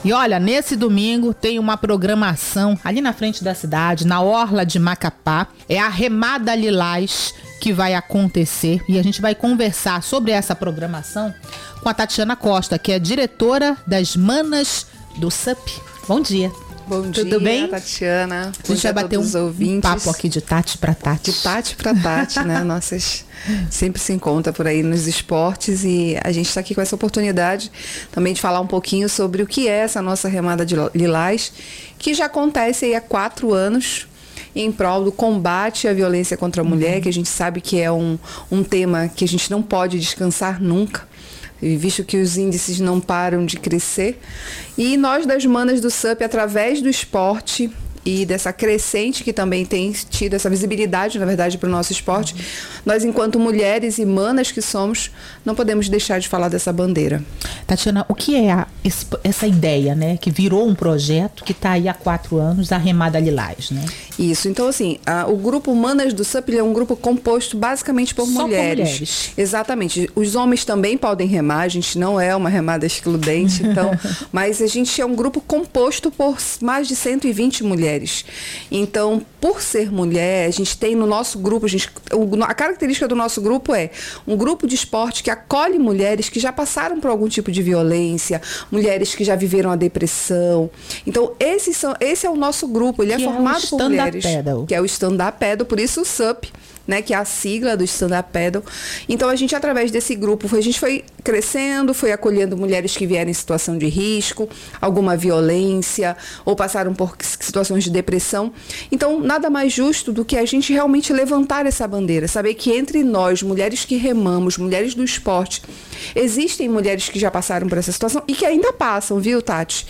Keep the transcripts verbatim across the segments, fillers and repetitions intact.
E olha, nesse domingo tem uma programação ali na frente da cidade, na orla de Macapá. É a Remada Lilás que vai acontecer e a gente vai conversar sobre essa programação com a Tatiana Costa, que é diretora das Manas do S U P. Bom dia. Bom Tudo dia, bem? Tatiana. A gente vai bater um, um papo aqui de Tati para Tati. De Tati para Tati, né? Nossas sempre se encontra por aí nos esportes e a gente está aqui com essa oportunidade também de falar um pouquinho sobre o que é essa nossa Remada de Lilás, que já acontece aí há quatro anos em prol do combate à violência contra a mulher, uhum. que a gente sabe que é um, um tema que a gente não pode descansar nunca, visto que os índices não param de crescer. E nós das Manas do S U P, através do esporte e dessa crescente que também tem tido essa visibilidade, na verdade, para o nosso esporte, uhum. nós, enquanto mulheres e manas que somos, não podemos deixar de falar dessa bandeira. Tatiana, o que é a, essa ideia, né, que virou um projeto que está aí há quatro anos, a Remada Lilás, né? Isso, então assim, a, o grupo Manas do S U P é um grupo composto basicamente por Só mulheres. por mulheres. Exatamente. Os homens também podem remar, a gente não é uma remada excludente, então, mas a gente é um grupo composto por mais de cento e vinte mulheres. Então, por ser mulher, a gente tem no nosso grupo, a, gente, a característica do nosso grupo é um grupo de esporte que acolhe mulheres que já passaram por algum tipo de violência, mulheres que já viveram a depressão. Então, esses são, esse é o nosso grupo, ele que é formado é por mulheres, paddle. que é o stand-up paddle, por isso o S U P, né, que é a sigla do stand-up paddle. Então, a gente, através desse grupo, a gente foi crescendo, foi acolhendo mulheres que vieram em situação de risco, alguma violência, ou passaram por situações de depressão. Então, nada mais justo do que a gente realmente levantar essa bandeira, saber que entre nós, mulheres que remamos, mulheres do esporte, existem mulheres que já passaram por essa situação e que ainda passam, viu, Tati?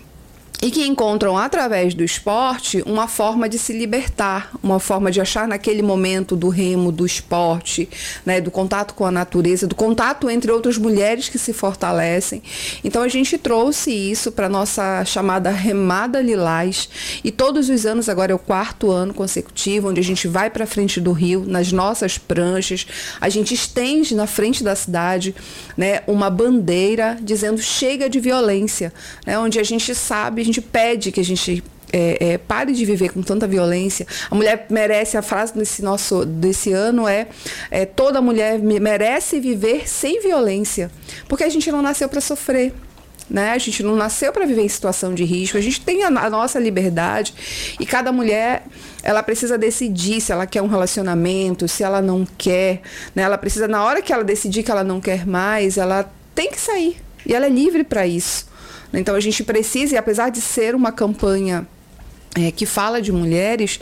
E que encontram, através do esporte, uma forma de se libertar, uma forma de achar naquele momento do remo, do esporte, né, do contato com a natureza, do contato entre outras mulheres que se fortalecem. Então, a gente trouxe isso para a nossa chamada Remada Lilás. E todos os anos, agora é o quarto ano consecutivo, onde a gente vai para frente do rio, nas nossas pranchas, a gente estende na frente da cidade, né, uma bandeira dizendo chega de violência, né, onde a gente sabe, a gente pede que a gente é, é, pare de viver com tanta violência. A mulher merece, a frase desse, nosso, desse ano é, é toda mulher merece viver sem violência, porque a gente não nasceu para sofrer. Né? A gente não nasceu para viver em situação de risco, a gente tem a, a nossa liberdade e cada mulher, ela precisa decidir se ela quer um relacionamento, se ela não quer, né? Ela precisa, na hora que ela decidir que ela não quer mais, ela tem que sair e ela é livre para isso. Então, a gente precisa, e apesar de ser uma campanha é, que fala de mulheres,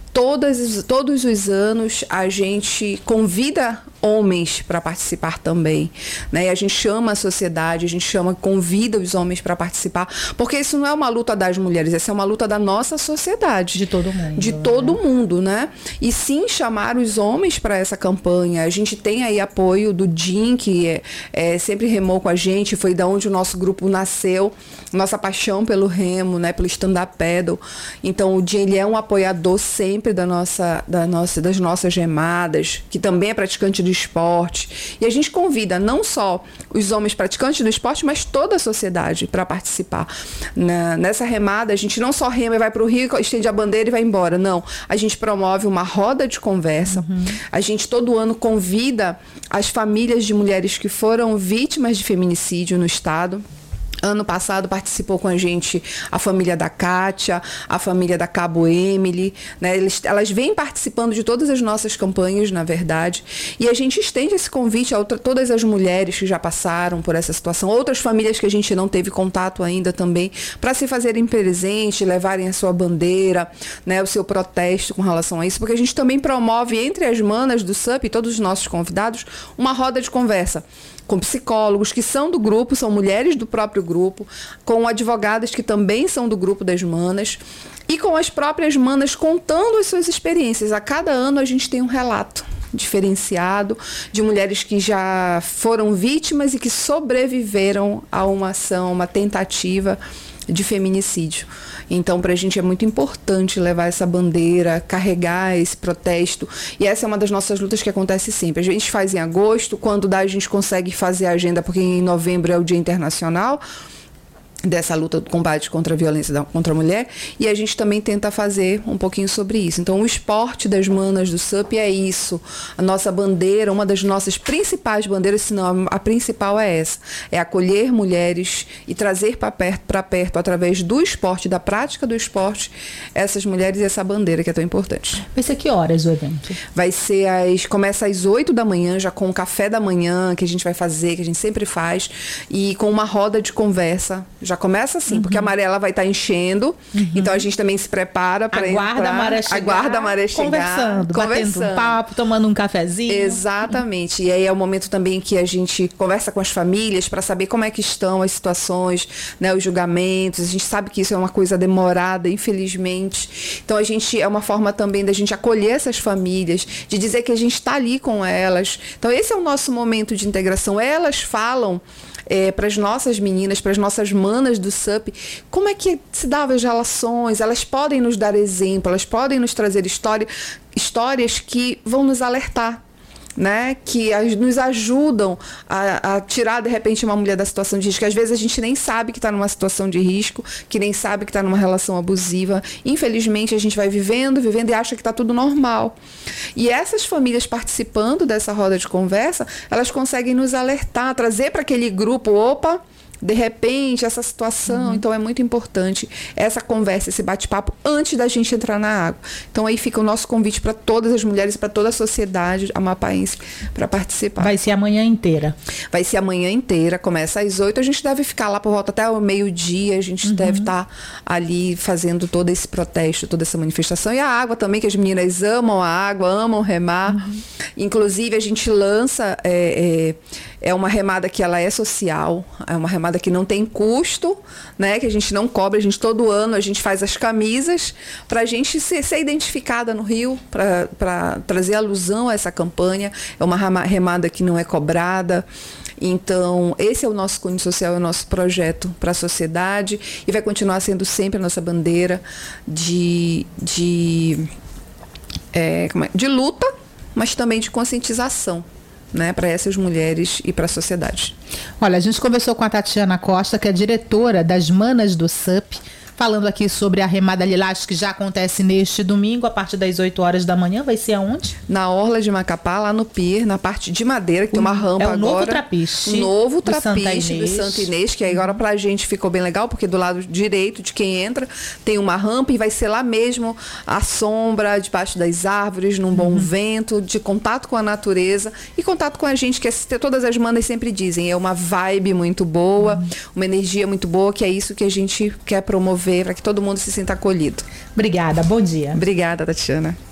todas, todos os anos a gente convida homens para participar também, né? E a gente chama a sociedade, a gente chama, convida os homens para participar, porque isso não é uma luta das mulheres, essa é uma luta da nossa sociedade. De todo mundo. De todo né? mundo, né? E sim, chamar os homens para essa campanha. A gente tem aí apoio do D I N, que é, é, sempre remou com a gente, foi da onde o nosso grupo nasceu, nossa paixão pelo remo, né? Pelo stand-up paddle. Então, o D I N, ele é um apoiador sempre da nossa, da nossa, das nossas remadas, que também é praticante do esporte. E a gente convida não só os homens praticantes do esporte, mas toda a sociedade para participar. Na, nessa remada, a gente não só rema e vai para o rio, estende a bandeira e vai embora. Não. A gente promove uma roda de conversa. Uhum. A gente todo ano convida as famílias de mulheres que foram vítimas de feminicídio no estado. Ano passado participou com a gente a família da Kátia, a família da Cabo Emily, né? Eles, elas vêm participando de todas as nossas campanhas, na verdade, e a gente estende esse convite a outra, todas as mulheres que já passaram por essa situação, outras famílias que a gente não teve contato ainda também, para se fazerem presente, levarem a sua bandeira, né? O seu protesto com relação a isso, porque a gente também promove entre as manas do S U P e todos os nossos convidados uma roda de conversa com psicólogos que são do grupo, são mulheres do próprio grupo, com advogadas que também são do grupo das manas e com as próprias manas contando as suas experiências. A cada ano a gente tem um relato diferenciado de mulheres que já foram vítimas e que sobreviveram a uma ação, uma tentativa de feminicídio. Então, para a gente é muito importante levar essa bandeira, carregar esse protesto. E essa é uma das nossas lutas que acontece sempre. A gente faz em agosto, quando dá a gente consegue fazer a agenda, porque em novembro é o Dia Internacional. dessa luta do combate contra a violência da, contra a mulher, e a gente também tenta fazer um pouquinho sobre isso. Então, o esporte das manas do S U P é isso. A nossa bandeira, uma das nossas principais bandeiras, se não a, a principal é essa, é acolher mulheres e trazer para perto, para perto, através do esporte, da prática do esporte, essas mulheres e essa bandeira que é tão importante. Vai ser que horas o evento? Vai ser, às, começa às oito da manhã, já com o café da manhã, que a gente vai fazer, que a gente sempre faz, e com uma roda de conversa. Já começa assim, uhum. porque a maré ela vai estar tá enchendo, uhum. então a gente também se prepara para entrar. Aguarda a maré chegar. Aguarda a maré chegar. Conversando, conversando. batendo um papo, tomando um cafezinho. Exatamente. E aí é o momento também que a gente conversa com as famílias para saber como é que estão as situações, né, os julgamentos. A gente sabe que isso é uma coisa demorada, infelizmente. Então a gente é uma forma também da gente acolher essas famílias, de dizer que a gente está ali com elas. Então esse é o nosso momento de integração. Elas falam É, para as nossas meninas, para as nossas manas do S U P, como é que se davam as relações. Elas podem nos dar exemplo, elas podem nos trazer história, histórias que vão nos alertar, né? Que as, nos ajudam a, a tirar de repente uma mulher da situação de risco. Às vezes a gente nem sabe que está numa situação de risco, que nem sabe que está numa relação abusiva. Infelizmente a gente vai vivendo, vivendo e acha que está tudo normal. E essas famílias participando dessa roda de conversa, elas conseguem nos alertar, trazer para aquele grupo, opa, de repente, essa situação. Uhum. Então é muito importante essa conversa, esse bate-papo antes da gente entrar na água. Então aí fica o nosso convite para todas as mulheres, para toda a sociedade amapaense para participar. Vai ser a manhã inteira? Vai ser a manhã inteira, começa às oito, a gente deve ficar lá por volta até o meio-dia, a gente uhum. deve estar tá ali fazendo todo esse protesto, toda essa manifestação. E a água também, que as meninas amam a água, amam remar. Uhum. Inclusive a gente lança, é, é, é uma remada que ela é social, é uma remada que não tem custo, né? Que a gente não cobra, a gente todo ano a gente faz as camisas para a gente ser, ser identificada no Rio, para trazer alusão a essa campanha. É uma remada que não é cobrada. Então, esse é o nosso cunho social, é o nosso projeto para a sociedade e vai continuar sendo sempre a nossa bandeira de, de, é, como é? de luta, mas também de conscientização, né, para essas mulheres e para a sociedade. Olha, a gente conversou com a Tatiana Costa, que é diretora das Manas do S U P, falando aqui sobre a Remada Lilás, que já acontece neste domingo, a partir das oito horas da manhã. Vai ser aonde? Na Orla de Macapá, lá no Pier, na parte de madeira, que o, tem uma rampa agora. É o novo trapiche. O novo trapiche do Santa Inês, que agora pra gente ficou bem legal, porque do lado direito de quem entra tem uma rampa e vai ser lá mesmo a sombra, debaixo das árvores, num bom uhum. vento, de contato com a natureza e contato com a gente, que é, todas as manas sempre dizem, é uma vibe muito boa, uhum. uma energia muito boa, que é isso que a gente quer promover, para que todo mundo se sinta acolhido. Obrigada, bom dia. Obrigada, Tatiana.